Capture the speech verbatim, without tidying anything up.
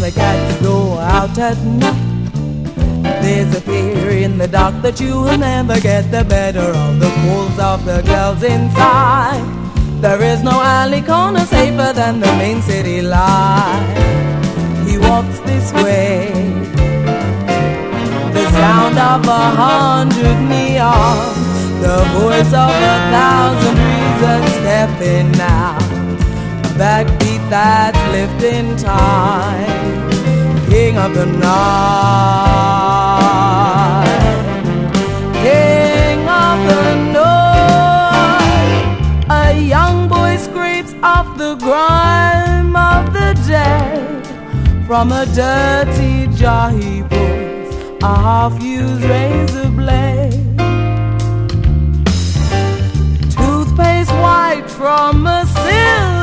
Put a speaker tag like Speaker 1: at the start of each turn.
Speaker 1: the cats go out at night. There's a fear in the dark that you will never get the better of the calls of the girls inside. There is no alley corner safer than the main city light. He walks this way, the sound of a hundred neons, the voice of a thousand reasons stepping now, a backbeat that's lifting time, king of the night, king of the north. A young boy scrapes off the grime of the day from a dirty jar he pulls a half-used razor blade. Toothpaste white from a silver